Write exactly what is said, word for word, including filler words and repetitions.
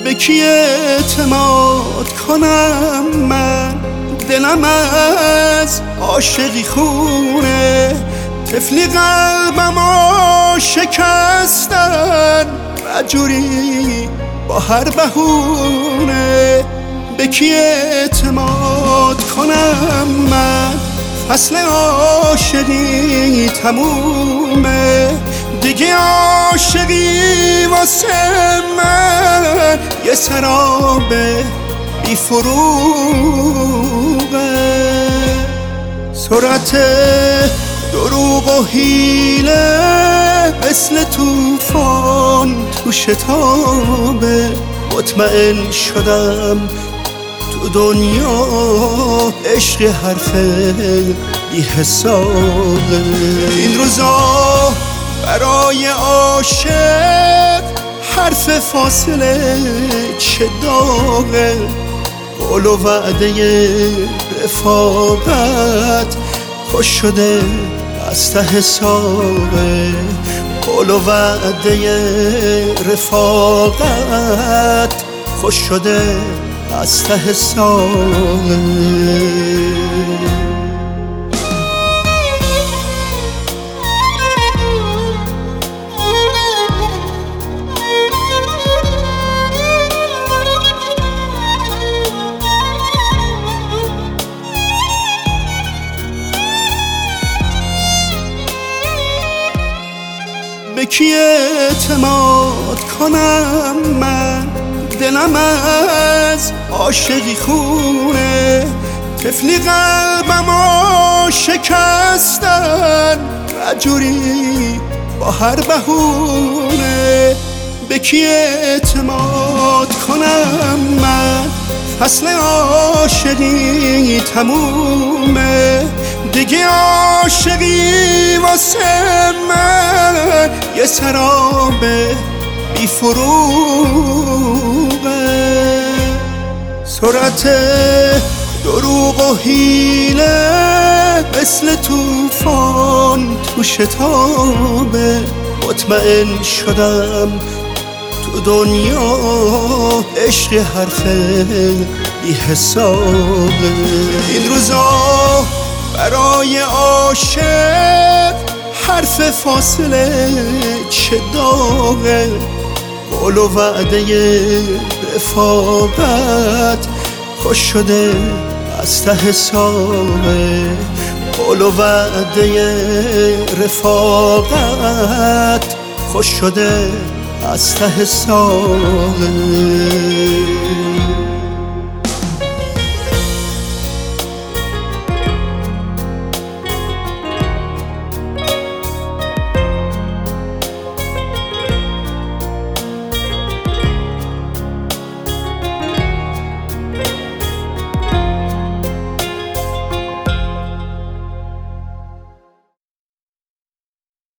به کی اعتماد کنم من؟ دلم از عاشقی خونه، طفلی قلبمو شکستن رجوری با هر بهونه. به کی اعتماد کنم من؟ فصل عاشقی تمومه، دیگه عاشقی واسه من یه سراب بی فروغه. سرعت دروغ و حیله مثل توفان تو شتابه، مطمئن شدم تو دنیا عشق حرف بی حسابه. این روزا برای عاشق حرف فاصله چه داغه، قول و وعده رفاقت خوش شده از ته حسابه. قول و وعده رفاقت خوش شده از ته حسابه. به کی اعتماد کنم من؟ دلم از عاشقی خونه، طفلی قلبمو شکستن رجوری با هر بهونه. به کی اعتماد کنم من؟ فصل عاشقی تمومه، دیگه عاشقی واسه من یه سراب بی فروغه. سرعت دروغ و حیله مثل توفان تو شتابه، مطمئن شدم تو دنیا عشق حرف بی حسابه. این روزا برای عاشق حرف فاصله چه داغه، قول و وعده رفاقت خوش شده از ته حسابه. قول و وعده رفاقت خوش شده از ته حسابه.